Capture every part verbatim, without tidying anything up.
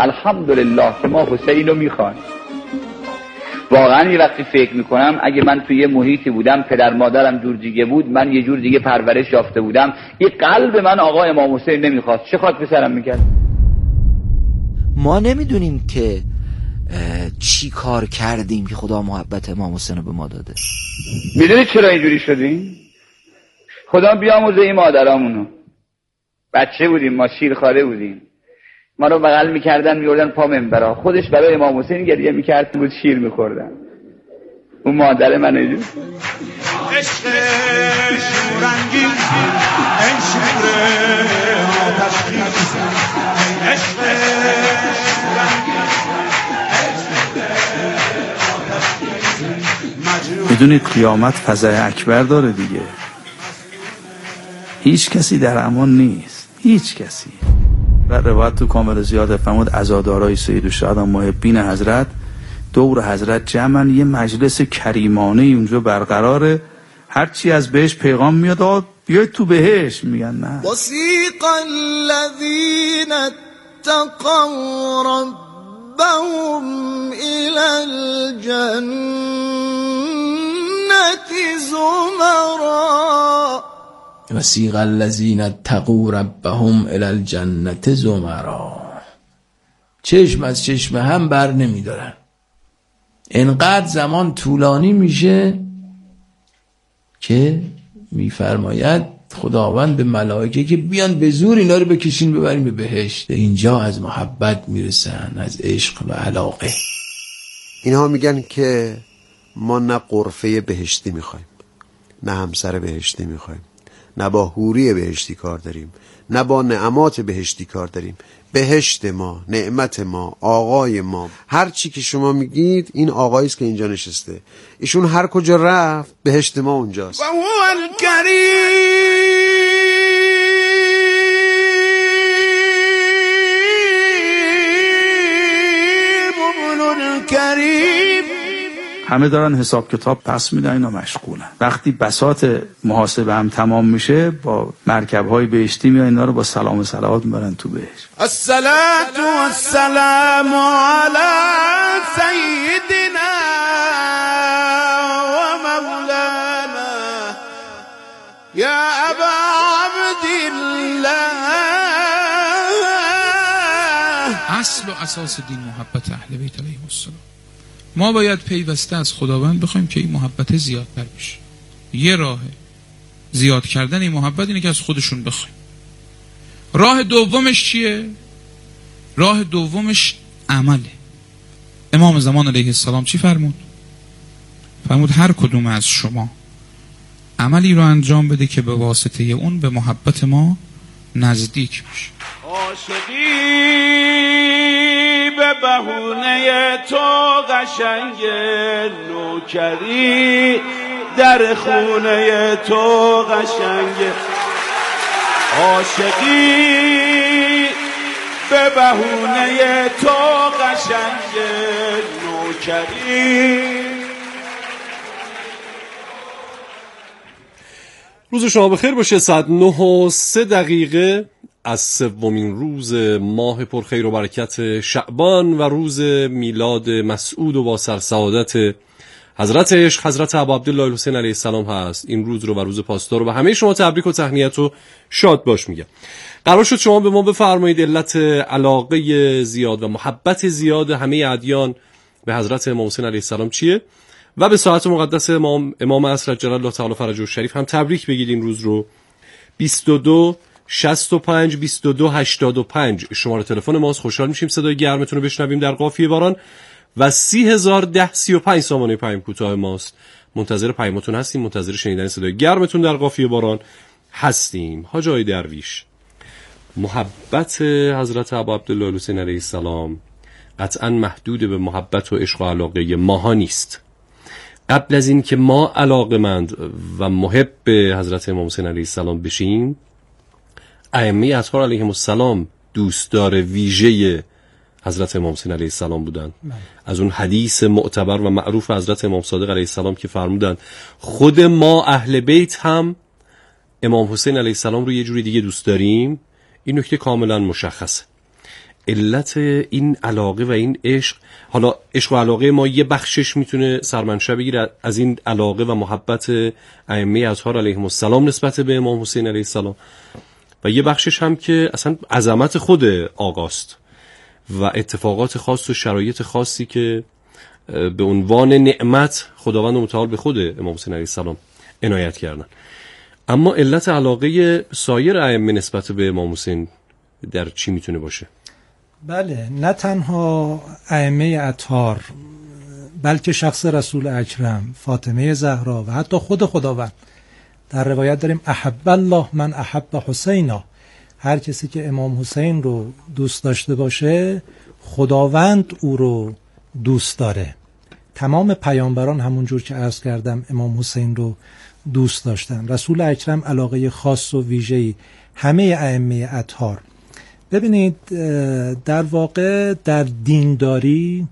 الحمدلله که ما حسین رو میخوایم. واقعا یه وقتی فکر میکنم اگه من توی یه محیطی بودم پدر مادرم جور دیگه بود، من یه جور دیگه پرورش یافته بودم، یه قلب من آقا امام حسین نمیخواست، چه خاک به سرم میکرد. ما نمیدونیم که چی کار کردیم که خدا محبت امام حسین رو به ما داده. میدونید چرا اینجوری شدیم؟ خدا بیامرزه این مادرامونو. بچه بودیم ما، شیرخواره بودیم، ما رو بغل میکردن میوردن پا منبرا، خودش برای امام حسین گریه میکرد بود شیر میخوردن. اون مادر من اینجوری عشق شورنگی این شور آتشی عشق میدونید قیامت فزع اکبر داره دیگه. هیچ کسی در امان نیست، هیچ کسی. و روایت تو کامل زیاد فرمود عزادارای سید الشهداء محبین حضرت دور حضرت جمعن، یه مجلس کریمانه اونجا برقراره، هرچی از بهش پیغام میاد بیاید تو بهش، میگن نه. وسیق الذین اتقوا ربهم الی الجنة زمرا وسیق الذین اتقوا ربهم الی الجنة زمرا. چشم از چشم هم بر نمیدارن. انقدر زمان طولانی میشه که میفرماید خداوند به ملائکه که بیان به زور اینا رو بکشین ببرین به بهشت. اینجا از محبت میرسن، از عشق و علاقه. اینها میگن که ما نه غرفه بهشتی میخوایم، نه همسر بهشتی میخوایم، نه با حوری بهشتی کار داریم، نه با نعمات بهشتی کار داریم. بهشت ما، نعمت ما، آقای ما، هر چی که شما میگید این آقایی است که اینجا نشسته. ایشون هر کجا رفت بهشت ما اونجاست. و هو الکریم ابن الکریم. همه دارن حساب کتاب پس میدن، اینا مشغولن. وقتی بساط محاسبه هم تمام میشه با مرکب‌های بهشتی میان اینا رو با سلام و صلوات میبرن تو بهشت. الصلاة والسلام علی سیدنا و مولانا یا ابا عبدالله. اصل و اساس دین محبت اهل بیت علیهم السلام. ما باید پیوسته از خداوند بخوایم که این محبت زیادتر بشه. یه راه زیاد کردن این محبت اینه که از خودشون بخوایم. راه دومش چیه؟ راه دومش عمله. امام زمان علیه السلام چی فرمود؟ فرمود هر کدوم از شما عملی رو انجام بده که به واسطه اون به محبت ما نزدیک بشه. عاشقی به بهونه تو قشنگ، نوکری در خونه تو قشنگ. عاشقی به بهونه تو قشنگ، نوکری. روز شما بخیر باشه. ساعت نه و سه دقیقه از سومین روز ماه پرخیر و برکت شعبان و روز میلاد مسعود و با سرسعادت حضرت عشق حضرت ابا عبدالله الحسین علیه السلام هست. این روز رو و روز پاسدار رو به همه شما تبریک و تهنیت و شاد باش میگم. قرار شد شما به ما بفرمایید علت علاقه زیاد و محبت زیاد همه ادیان به حضرت امام حسین علیه السلام چیه و به ساعت مقدس امام امام عصر جلال الله تعالی فرجه الشریف هم تبریک بگید. این روز رو بیست و دو شصت و پنج بیست و دو هشتاد و پنج شماره تلفن ماست. خوشحال میشیم صدای گرمتون رو بشنویم در قافیه باران و سی هزار ده سی و پنج سامانه پیام کوتاه ماست. منتظر پیامتون هستیم، منتظر شنیدن صدای گرمتون در قافیه باران هستیم. حاج آقای درویش، محبت حضرت ابا عبدالله الحسین علیه السلام قطعا محدود به محبت و عشق و علاقه ماها نیست. قبل از این که ما علاقمند و محب به حضرت امام حسین علیه السلام بشیم، ائمه اطهار علیهم السلام دوستدار ویژه حضرت امام حسین علیه السلام بودند. از اون حدیث معتبر و معروف حضرت امام صادق علیه السلام که فرمودند خود ما اهل بیت هم امام حسین علیه السلام رو یه جوری دیگه دوست داریم، این نکته کاملا مشخصه. علت این علاقه و این عشق، حالا عشق و علاقه ما یه بخشش میتونه سرمنشأ بگیره از این علاقه و محبت ائمه اطهار علیهم السلام نسبت به امام حسین علیه السلام، و یه بخشش هم که اصلا عظمت خود آقاست و اتفاقات خاص و شرایط خاصی که به عنوان نعمت خداوند متعال به خود امام حسین علیه السلام عنایت کردن. اما علت علاقه سایر ائمه نسبت به امام حسین در چی میتونه باشه؟ بله، نه تنها ائمه اطهار بلکه شخص رسول اکرم، فاطمه زهرا و حتی خود خداوند. در روایت داریم احب الله من احب حسینا، هر کسی که امام حسین رو دوست داشته باشه خداوند او رو دوست داره. تمام پیامبران همونجور که عرض کردم امام حسین رو دوست داشتن. رسول اکرم علاقه خاص و ویژه‌ای، همه ائمه اطهار. ببینید در واقع در دینداری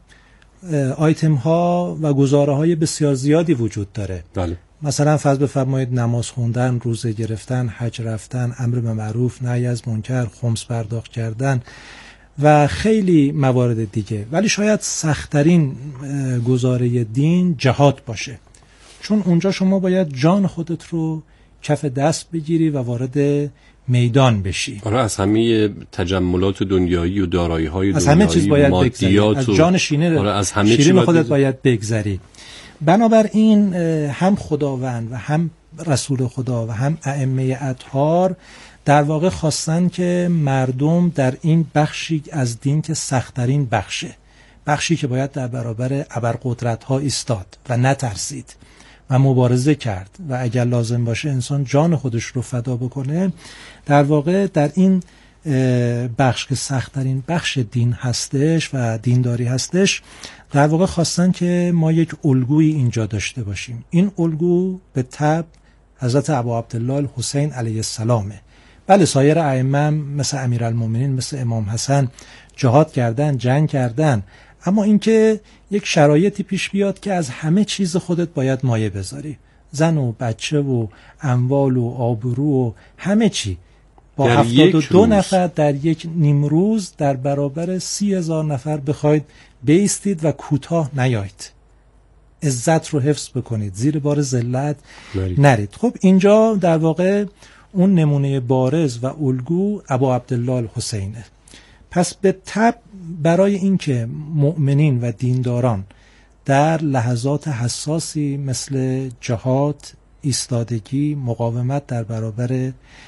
آیتم ها و گزاره های بسیار زیادی وجود داره. بله. مثلا فرض بفرمایید نماز خوندن، روزه گرفتن، حج رفتن، امر به معروف، نهی از منکر، خمس پرداخت کردن و خیلی موارد دیگه. ولی شاید سخت‌ترین گزاره دین جهاد باشه، چون اونجا شما باید جان خودت رو کف دست بگیری و وارد میدان بشی. آره، از همه تجملات دنیایی و دارایی‌های دنیایی، از همه چیز باید بگذری، از جان شیرین آره، از همه شیرین باید خودت باید بگذری. بنابراین هم خداوند و هم رسول خدا و هم ائمه اطهار در واقع خواستن که مردم در این بخشی از دین که سخت‌ترین بخشه، بخشی که باید در برابر ابرقدرت‌ها ایستاد و نترسید و مبارزه کرد و اگر لازم باشه انسان جان خودش رو فدا بکنه، در واقع در این بخش که سخت‌ترین بخش دین هستش و دینداری هستش، در واقع خواستن که ما یک الگویی اینجا داشته باشیم. این الگو به تبع حضرت ابا عبدالله الحسین علیه السلامه. بله، سایر ائمه مثل امیرالمومنین، مثل امام حسن جهاد کردن، جنگ کردن، اما اینکه یک شرایطی پیش بیاد که از همه چیز خودت باید مایه بذاری، زن و بچه و اموال و آبرو و همه چی، با هفتاد و دو نفر در یک نیم روز در برابر سی هزار نفر بخواید بیستید و کوتاه نیایید، عزت رو حفظ بکنید، زیر بار ذلت نرید. خب اینجا در واقع اون نمونه بارز و الگو ابا عبدالله الحسینه. پس به تبع برای اینکه مؤمنین و دینداران در لحظات حساسی مثل جهاد، ایستادگی، مقاومت در برابر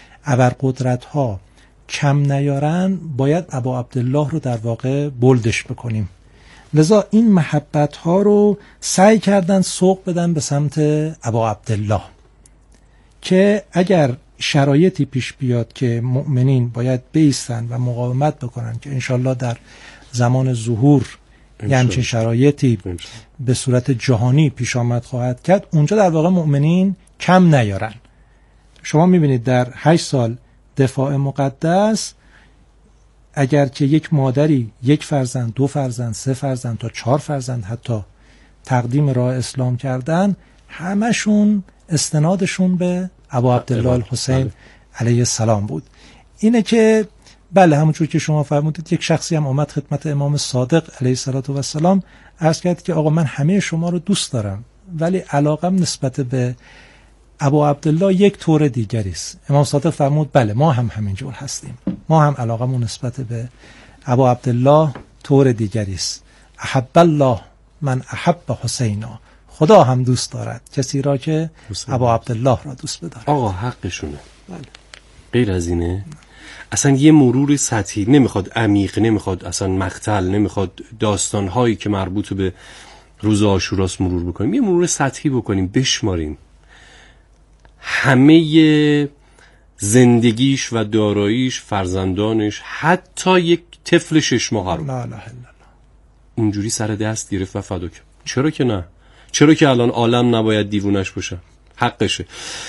ابرقدرت‌ها کم نیارن، باید ابا عبدالله رو در واقع بلدش بکنیم. لذا این محبت‌ها رو سعی کردن سوق بدن به سمت ابا عبدالله که اگر شرایطی پیش بیاد که مؤمنین باید بیستن و مقاومت بکنن، که انشالله در زمان ظهور یه همچین شرایطی به صورت جهانی پیش آمد خواهد کرد، اونجا در واقع مؤمنین کم نیارن. شما میبینید در هشت سال دفاع مقدس اگر که یک مادری یک فرزند، دو فرزند، سه فرزند تا چهار فرزند حتی تقدیم راه اسلام کردن، همشون استنادشون به ابا عبدالله الحسین علیه السلام بود. اینه که بله، همونجور که شما فرمودید یک شخصی هم آمد خدمت امام صادق علیه السلام عرض کرد که آقا من همه شما رو دوست دارم ولی علاقم نسبت به ابا عبدالله یک طور دیگری است. امام صادق فرمود بله، ما هم همینجور هستیم، ما هم علاقمون نسبت به ابا عبدالله طور دیگری است. احب الله من احب حسینا، خدا هم دوست دارد کسی را که ابا عبدالله را دوست بدارد. آقا حقشونه. بله. غیر از اینه اصلا یه مرور سطحی نمیخواد، عمیق نمیخواد، اصلا مقتل نمیخواد، داستانهایی که مربوط به روز عاشوراست مرور بکنیم، یه مرور سطحی بکنیم، بشماریم همه زندگیش و داراییش، فرزندانش، حتی یک طفل شش ماه رو لا اله الا الله اونجوری سر دست گرفت و فدا کرد. چرا که نه؟ چرا که الان عالم نباید دیوونش باشه؟ حقشه.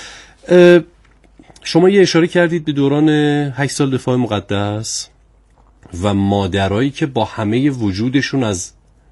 شما یه اشاره کردید به دوران هشت سال دفاع مقدس و مادرایی که با همه وجودشون از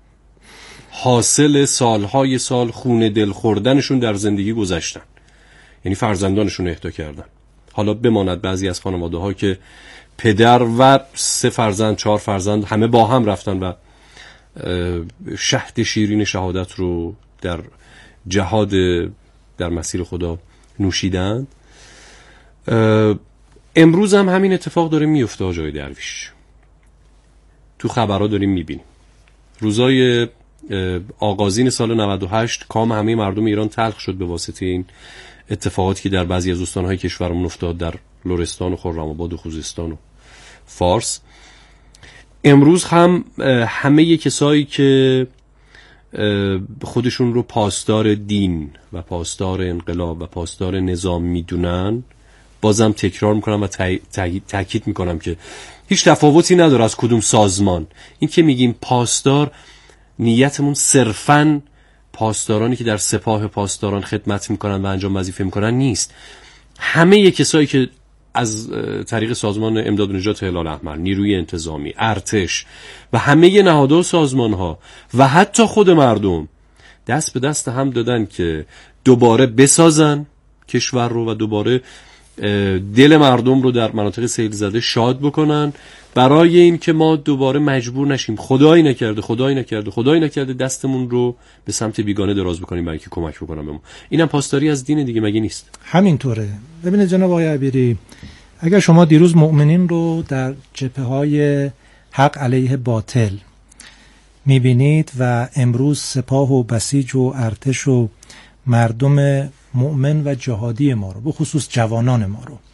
حاصل سالهای سال خون دل خوردنشون در زندگی گذشتن، یعنی فرزندانشون اهدا کردن. حالا بماند بعضی از خانواده ها که پدر و سه فرزند چهار فرزند همه با هم رفتن و شهد شیرین شهادت رو در جهاد در مسیر خدا نوشیدند. امروز هم همین اتفاق داره میفته آقای درویش، تو خبرها داریم میبینیم. روزای آغازین سال نود و هشت کام همه مردم ایران تلخ شد به واسطه این اتفاقاتی که در بعضی از استانهای کشورمون افتاد، در لرستان و خرم‌آباد و خوزستان و فارس. امروز هم همه کسایی که خودشون رو پاسدار دین و پاسدار انقلاب و پاسدار نظام میدونن، بازم تکرار میکنم و تاکید میکنم که هیچ تفاوتی نداره از کدوم سازمان. این که میگیم پاسدار، نیتمون صرفاً پاسدارانی که در سپاه پاسداران خدمت میکنن و انجام وظیفه میکنن نیست. همه کسایی که از طریق سازمان امداد و نجات هلال احمر، نیروی انتظامی، ارتش و همه نهادها و سازمانها و حتی خود مردم دست به دست هم دادن که دوباره بسازن کشور رو و دوباره دل مردم رو در مناطق سیل زده شاد بکنن، برای این که ما دوباره مجبور نشیم خدایی نکرده خدایی نکرده خدایی نکرده دستمون رو به سمت بیگانه دراز بکنیم برای اینکه کمک بکنن به ما. اینم پاسداری از دین دیگه، مگه نیست؟ همینطوره. ببینید جناب آقای عبیری، اگر شما دیروز مؤمنین رو در جبهه‌های حق علیه باطل میبینید و امروز سپاه و بسیج و ارتش و مردم مؤمن و جهادی ما رو، به خصوص جوانان ما رو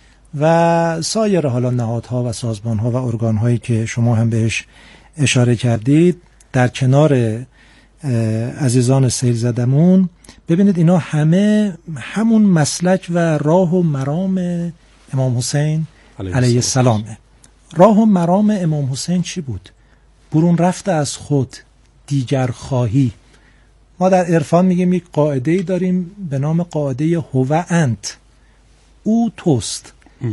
و سایر حالا نهادها و سازمانها و ارگانهایی که شما هم بهش اشاره کردید در کنار عزیزان سیل زدمون، ببینید اینا همه همون مسلک و راه و مرام امام حسین علیه السلامه. راه و مرام امام حسین چی بود؟ برون رفته از خود، دیگر خواهی. ما در عرفان میگیم یک قاعده‌ای داریم به نام قاعده هو انت، او توست.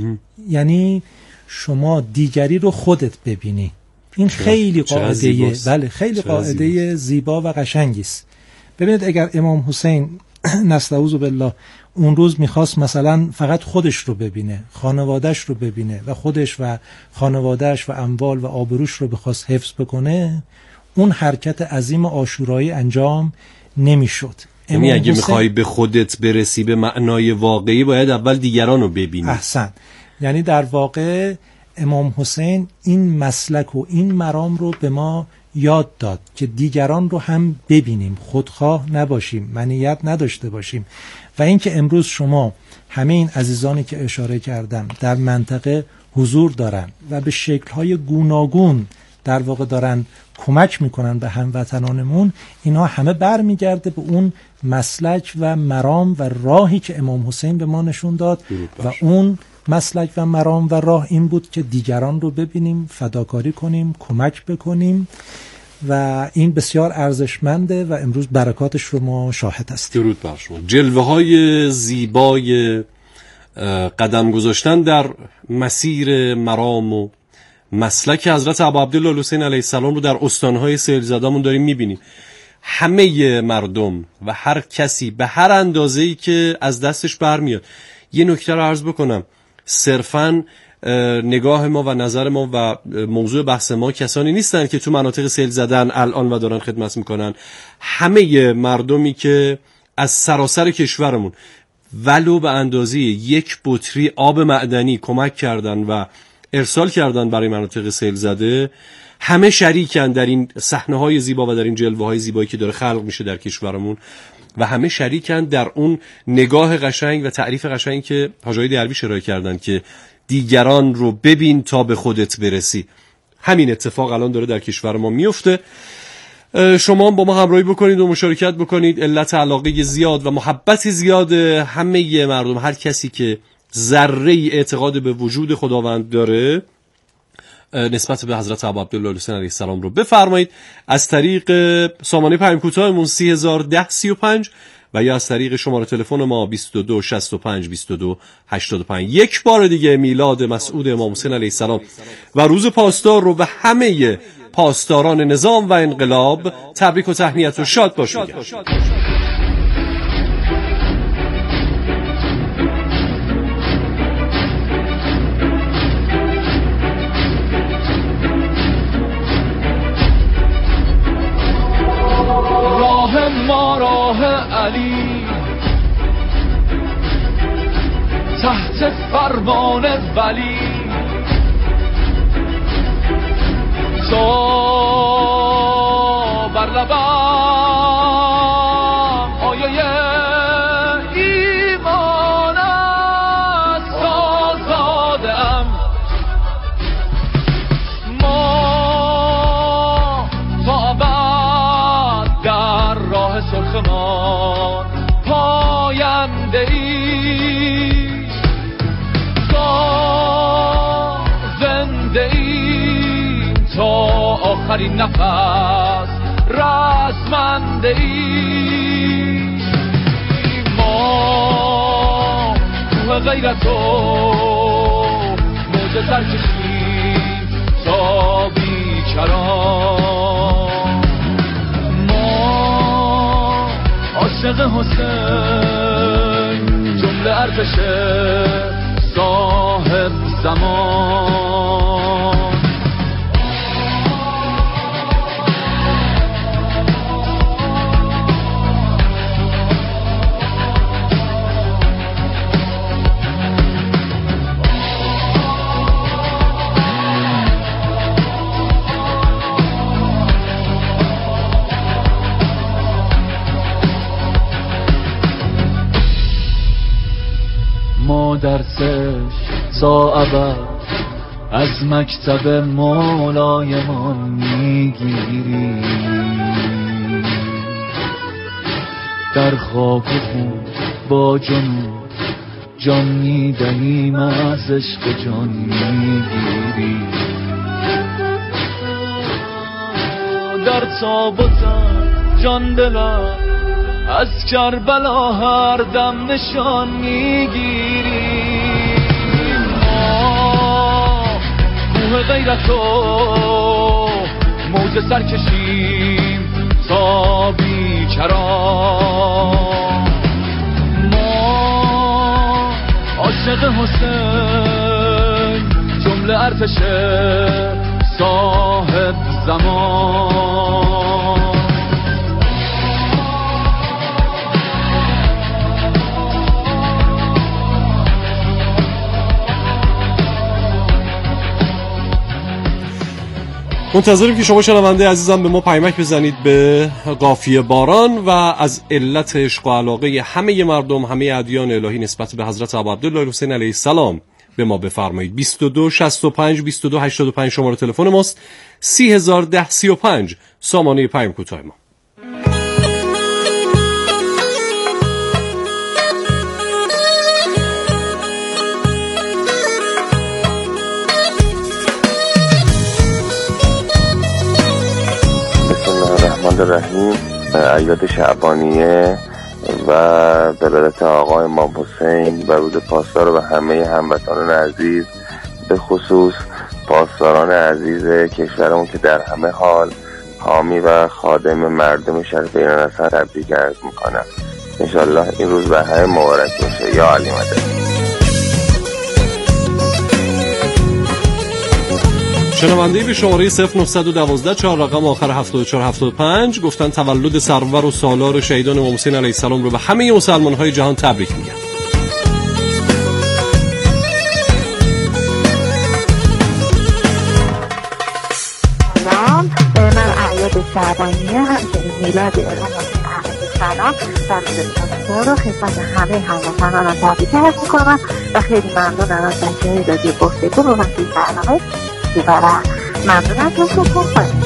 یعنی شما دیگری رو خودت ببینی. این خیلی قاعده بله خیلی قاعده زیبا و قشنگی است. ببینید اگر امام حسین نستعوذ بالله اون روز میخواست مثلا فقط خودش رو ببینه، خانوادهش رو ببینه و خودش و خانوادهش و اموال و آبروش رو بخواست حفظ بکنه، اون حرکت عظیم عاشورایی انجام نمیشد. یعنی اگه میخوای به خودت برسی به معنای واقعی باید اول دیگران رو ببینی. احسن. یعنی در واقع امام حسین این مسلک و این مرام رو به ما یاد داد که دیگران رو هم ببینیم، خودخواه نباشیم، منیت نداشته باشیم. و اینکه امروز شما همه این عزیزانی که اشاره کردم در منطقه حضور دارن و به شکل‌های گوناگون در واقع دارن کمک میکنن به هموطنانمون، اینا همه برمیگرده به اون مسلک و مرام و راهی که امام حسین به ما نشون داد و اون مسلک و مرام و راه این بود که دیگران رو ببینیم، فداکاری کنیم، کمک بکنیم و این بسیار ارزشمنده و امروز برکاتش رو ما شاهد هستیم. درود بر شما. جلوه های زیبای قدم گذاشتن در مسیر مرام و مسلک حضرت ابا عبدالله الحسین علیه السلام رو در استانهای سیل زده‌مون داریم میبینیم. همه مردم و هر کسی به هر اندازه‌ای که از دستش برمیاد. یه نکته رو عرض بکنم، صرفاً نگاه ما و نظر ما و موضوع بحث ما کسانی نیستن که تو مناطق سیل زدن الان و دارن خدمت میکنن. همه مردمی که از سراسر کشورمون ولو به اندازه یک بطری آب معدنی کمک کردن و ارسال کردن برای مناطق سیل زده، همه شریکن در این صحنه‌های زیبا و در این جلوه‌های زیبایی که داره خلق میشه در کشورمون و همه شریکن در اون نگاه قشنگ و تعریف قشنگ که حاج آقای درویش ارائه کردن که دیگران رو ببین تا به خودت برسی. همین اتفاق الان داره در کشور ما میفته. شما با ما همراهی بکنید و مشارکت بکنید. علت علاقه زیاد و محبت زیاد همه مردم، هر کسی که ذره اعتقاد به وجود خداوند داره نسبت به حضرت ابا عبدالله الحسین علیه السلام رو بفرمایید از طریق سامانه پیام کوتاهمون سی هزار و ده سی و پنج و یا از طریق شماره تلفن ما بیست و دو شصت و پنج بیست و دو هشتاد و پنج. یک بار دیگه میلاد مسعود امام حسین علیه السلام و روز پاسدار رو به همه پاسداران نظام و انقلاب تبریک و تهنیت و شاد باشید. علی تحت فرمان ولی تا بر لبم آیه ایمان است آزادم ما تا ابد در راه سرخمان پاینده ای زنده ای تا آخرین نفس رزمنده ای ما کوه غیرت و موج سر کشیم تا بیکران ما عاشق حسین جمله ارتش صاحب زمان ما درسش تا ابد از مکتب مولایمان میگیری در خاک و خون با جنون جان میدهیم از عشق جان میگیری در تابوتم جان دلم از کربلا هر دم نشان میگیری ما کوه غیرت و موج سر کشیم تا بیکران ما عاشق حسین جمله ارتش صاحب زمان منتظریم که شما شنونده عزیزم به ما پیامک بزنید به قافیه باران و از علت عشق و علاقه همه مردم همه ادیان الهی نسبت به حضرت ابوعبدالله الحسین علیه السلام به ما بفرمایید. بیست و دو شصت و پنج بیست و دو هشتاد و پنج شماره تلفن ماست. سی هزار و ده سی و پنج سامانه پیام کوتاه ما. الرحیم ایاد شعبانیه و ولادت آقای امام حسین و روز پاسدار و همه هموطنان عزیز به خصوص پاسداران عزیز کشورمون که در همه حال حامی و خادم مردم شریف ایران هستند تبریک عرض میکنم. انشالله این روز به همه مبارک باشه. یا علی مدد. شنونده‌ای به شماره صفر نه یک دو چهار رقم آخر هفتاد و چهار هفتاد و پنج گفتن تولد سرور و سالار شهیدان امام حسین علیه السلام رو به همه مسلمان‌های جهان تبریک میگم. سلام، من اعیاد شعبانیه همچنین میلاد امام حسین علیه السلام در روز پاسدار رو خدمت همه هموطنانم تبریک عرض میکنم و خیلی ممنونم از بچه‌های رادیو گفتگو و وقتی برنامه دیگرم ممنونم که خوب کنید.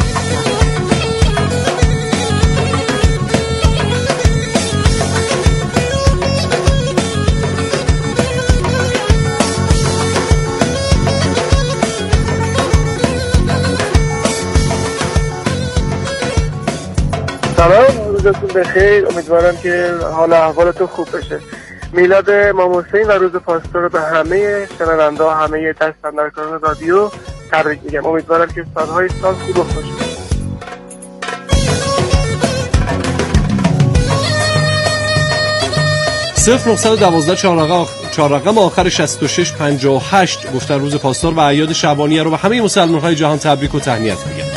سلام، روزتون بخیر. امیدوارم که حال احوالتون خوب بشه. میلاد امام حسین و روز پاسدار رو به همه شنونده ها همه دستاندرکاران رادیو تبریک میگم. امیدوارم که سالهای سال خوب و خوش باشه. صفر نه یک دو چهار رقم آخر شصت و شش پنجاه و هشت گفتن روز پاسدار و اعیاد شعبانیه رو به همه مسلمان‌های جهان تبریک و تهنیت میگم.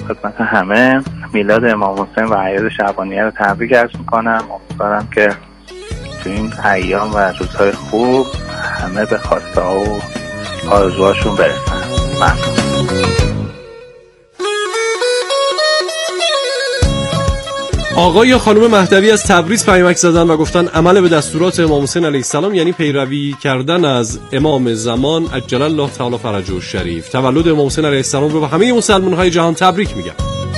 خدمت همه. میلاد امام حسین و اعیاد شعبانیه رو تبریک عرض میکنم. امیدوارم که تو این ایام و روزهای خوب همه به خواسته ها و آرزوهاشون برسن. ممنون. آقای یا خانم مهدوی از تبریز پیامک زدن و گفتن عمل به دستورات امام حسین علیه السلام یعنی پیروی کردن از امام زمان عجل الله تعالی فرجه الشریف. تولد امام حسین علیه السلام رو به همه مسلمان‌های جهان تبریک میگم.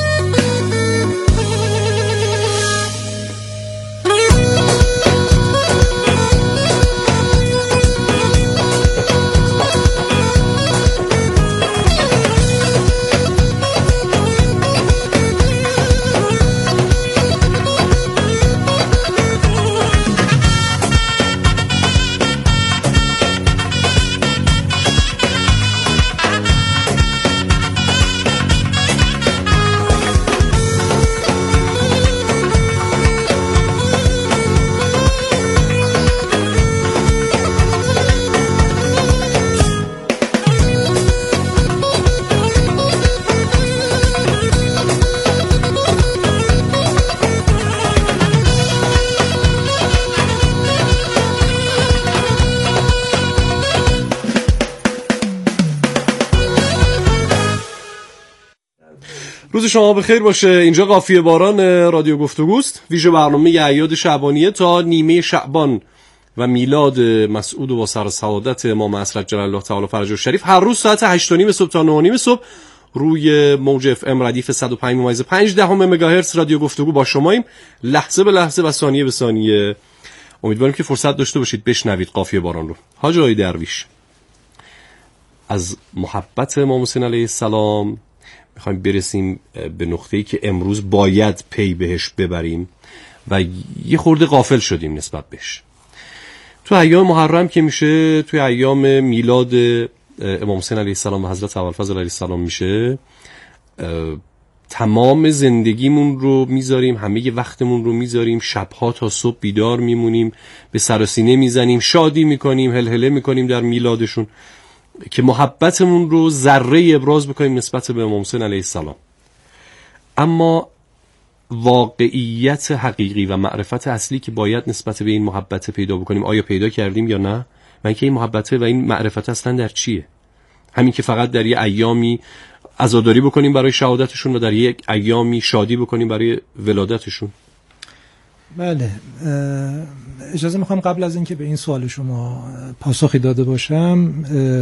روز شما بخیر باشه. اینجا قافیه باران رادیو گفتگوست. ویژه برنامه اعیاد شعبانیه تا نیمه شعبان و میلاد مسعود و با سر سعادت امام عصر عجل الله تعالی فرجه الشریف هر روز ساعت هشت و نیم صبح تا نه و نیم صبح روی موج اف ام ردیف صد و پنج ممیز پنج دهم مگاهرتز رادیو گفتگو با شماییم، لحظه به لحظه و ثانیه به ثانیه. امیدواریم که فرصت داشته باشید بشنوید قافیه باران رو. حاج آقای درویش، از محبت امام حسین علیه السلام میخوایم برسیم به نقطه‌ای که امروز باید پی بهش ببریم و یه خورده غافل شدیم نسبت بهش. تو ایام محرم که میشه، توی ایام میلاد امام حسین علیه السلام و حضرت ابوالفضل علیه السلام میشه، تمام زندگیمون رو میذاریم، همه وقتمون رو میذاریم، شبها تا صبح بیدار میمونیم، به سر و سینه میزنیم، شادی میکنیم، هلهله میکنیم در میلادشون که محبتمون رو ذره ابراز بکنیم نسبت به امام حسین علیه السلام. اما واقعیت حقیقی و معرفت اصلی که باید نسبت به این محبت پیدا بکنیم، آیا پیدا کردیم یا نه؟ و اینکه این محبت و این معرفت اصلا در چیه؟ همین که فقط در یک ایامی عزاداری بکنیم برای شهادتشون و در یک ایامی شادی بکنیم برای ولادتشون؟ بله، اجازه میخوام قبل از اینکه به این سوال شما پاسخی داده باشم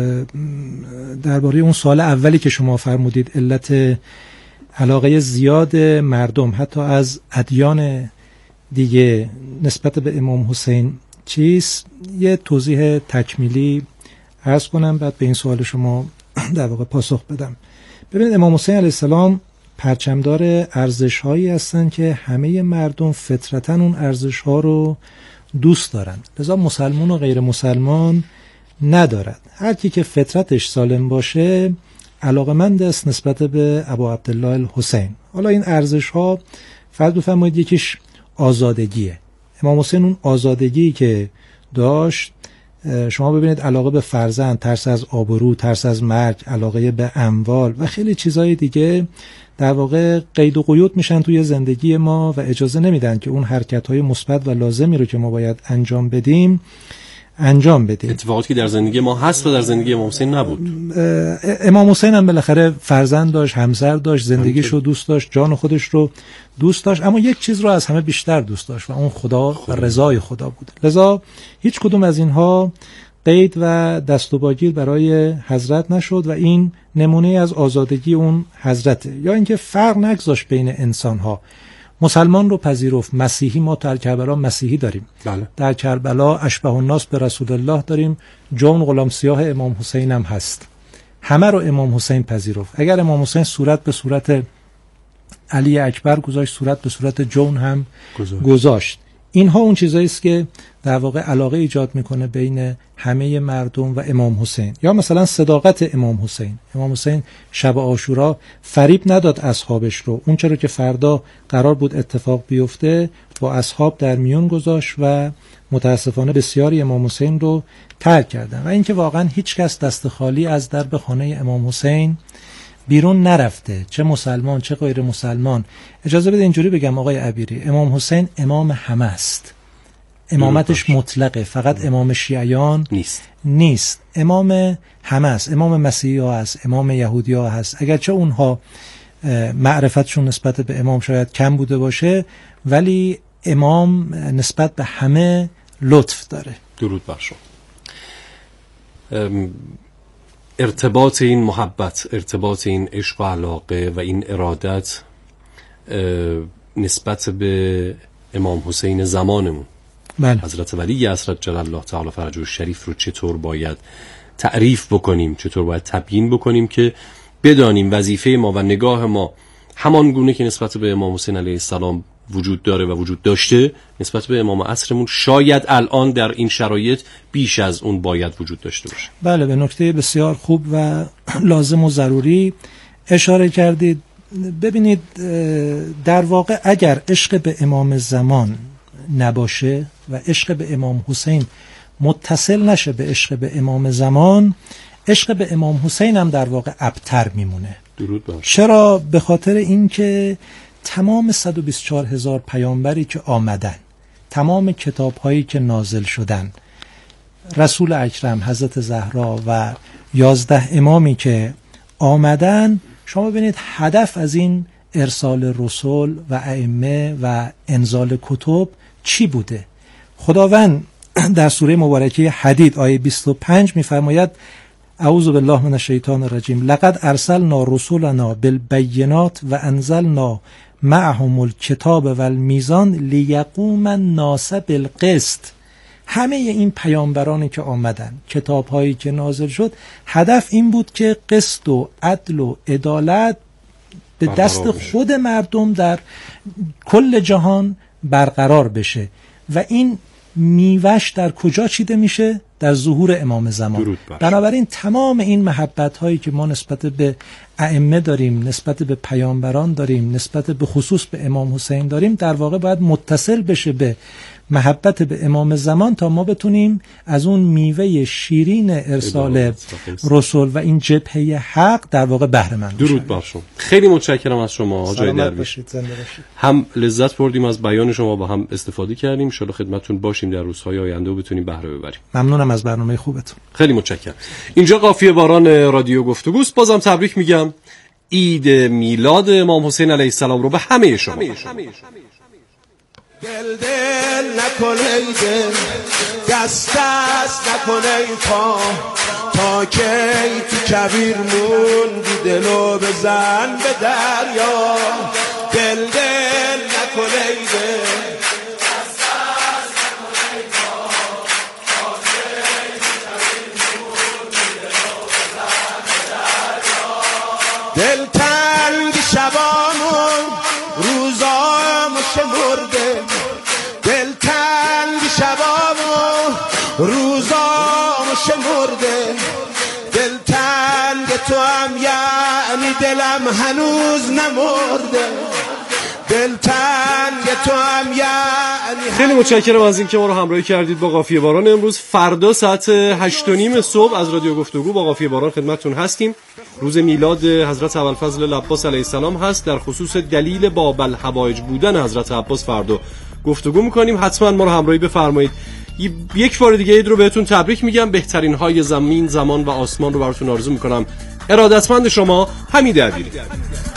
درباره اون سوال اولی که شما فرمودید، علت علاقه زیاد مردم حتی از ادیان دیگه نسبت به امام حسین چیست، یه توضیح تکمیلی عرض کنم بعد به این سوال شما در واقع پاسخ بدم. ببینید، امام حسین علیه السلام پرچمدار ارزش‌هایی هستن که همه مردم فطرتاً اون ارزش‌ها رو دوست دارن، لذا مسلمان و غیر مسلمان ندارد. هر کی که فطرتش سالم باشه علاقمند است نسبت به ابا عبدالله الحسین. حالا این ارزش‌ها فرض بفرمایید یکیش آزادگیه. امام حسین اون آزادگی که داشت، شما ببینید علاقه به فرزند، ترس از آبرو، ترس از مرگ، علاقه به اموال و خیلی چیزهای دیگه در واقع قید و قیود میشن توی زندگی ما و اجازه نمیدن که اون حرکت‌های مثبت و لازمی رو که ما باید انجام بدیم انجام بدیم. اتفاقاتی که در زندگی ما هست و در زندگی امام حسین نبود. امام حسین هم بالاخره فرزند داشت، همسر داشت، زندگیش رو دوست داشت، جان خودش رو دوست داشت، اما یک چیز رو از همه بیشتر دوست داشت و اون خدا و رضای خدا بود. لذا هیچ کدوم از اینها قید و دست و باگیر برای حضرت نشد و این نمونه از آزادگی اون حضرته. یا اینکه فرق نگذاشت بین انسان‌ها، مسلمان رو پذیرفت، مسیحی، ما در کربلا مسیحی داریم، بله. در کربلا اشبه الناس به رسول الله داریم، جون غلام سیاه امام حسین هم هست، همه رو امام حسین پذیرفت. اگر امام حسین صورت به صورت علی اکبر گذاشت، صورت به صورت جون هم گذاشت, گذاشت. اینها اون چیزایی است که در واقع علاقه ایجاد میکنه بین همه مردم و امام حسین. یا مثلا صداقت امام حسین. امام حسین شب عاشورا فریب نداد اصحابش رو، اون چرا که فردا قرار بود اتفاق بیفته با اصحاب در میون گذاشت و متاسفانه بسیاری امام حسین رو ترک کردن. و اینکه واقعا هیچ کس دست خالی از درب خانه امام حسین بیرون نرفته، چه مسلمان چه غیر مسلمان. اجازه بده اینجوری بگم آقای عبیری، امام حسین امام همه است، امامتش مطلقه، فقط امام شیعیان نیست نیست امام همه است، امام مسیحی ها هست، امام یهودی ها هست، اگرچه اونها معرفتشون نسبت به امام شاید کم بوده باشه، ولی امام نسبت به همه لطف داره. درود بر شما. ارتباط این محبت، ارتباط این عشق و علاقه و این ارادت نسبت به امام حسین زمانمون، بله. حضرت ولی عصر جل الله تعالی فرجه الشریف رو چطور باید تعریف بکنیم، چطور باید تبیین بکنیم که بدانیم وظیفه ما و نگاه ما همان گونه که نسبت به امام حسین علیه السلام وجود داره و وجود داشته، نسبت به امام عصرمون شاید الان در این شرایط بیش از اون باید وجود داشته باشه. بله، به نکته بسیار خوب و لازم و ضروری اشاره کردید. ببینید در واقع اگر عشق به امام زمان نباشه و عشق به امام حسین متصل نشه به عشق به امام زمان، عشق به امام حسین هم در واقع ابتر میمونه. درود بر. چرا؟ به خاطر اینکه تمام صد و بیست و چهار هزار پیامبری که آمدن، تمام کتاب‌هایی که نازل شدن، رسول اکرم، حضرت زهرا و یازده امامی که آمدن، شما ببینید هدف از این ارسال رسول و ائمه و انزال کتب چی بوده؟ خداوند در سوره مبارکه حدید آیه بیست و پنج می‌فرماید اعوذ بالله من الشیطان الرجیم لقد ارسلنا رسولنا بالبینات و انزلنا معهم الکتاب والمیزان لیقوم الناس بالقسط. همه این پیامبرانی که آمدن، کتاب‌هایی که نازل شد، هدف این بود که قسط و عدل و عدالت به دست خود مردم در کل جهان برقرار بشه. و این میوهش در کجا چیده میشه؟ در ظهور امام زمان. بنابراین تمام این محبت هایی که ما نسبت به ائمه داریم، نسبت به پیامبران داریم، نسبت به خصوص به امام حسین داریم، در واقع باید متصل بشه به محبت به امام زمان تا ما بتونیم از اون میوه شیرین ارسال رسول و این جبهه حق در واقع بهره مند بشیم. درود بر شما. خیلی متشکرم از شما حاجی درویش. هم لذت بردیم از بیان شما و هم استفاده کردیم. ان شاءالله خدمتتون باشیم در روزهای آینده و بتونیم بهره ببریم. ممنونم از برنامه خوبتون. خیلی متشکرم. اینجا قافیه باران رادیو گفتگوست. بازم تبریک میگم عید میلاد امام حسین علیه السلام رو به همه شما. دل دل نکنه ای دل، دست دست نکنه ای پا، تا کی تو کبیر موندی دلو بزن به دریا. دل دل نکنه ای دل، دست دست نکنه ای پا، تا کی تو کبیر موندی دلو بزن به دریا. دل تنگ شبامون روزامو شمرده، دل تنگ شبامو روزامو شمرده، دل تنگ تو هم یعنی دلم هنوز نمرده، دل تنگ تو هم یعنی. خیلی متشکرم از اینکه ما رو همراهی کردید با قافیه باران امروز. فردا ساعت هشت و نیم صبح از رادیو گفتگو با قافیه باران خدمتتون هستیم. روز میلاد حضرت ابوالفضل العباس علیه السلام هست. در خصوص دلیل باب الحوائج بودن حضرت عباس فردا گفتگو میکنیم. حتما ما رو همراهی بفرمایید. یک بار دیگه عید رو بهتون تبریک میگم. بهترین های زمین، زمان و آسمان رو براتون آرزو میکنم. ارادتمند شما حمید عبیری.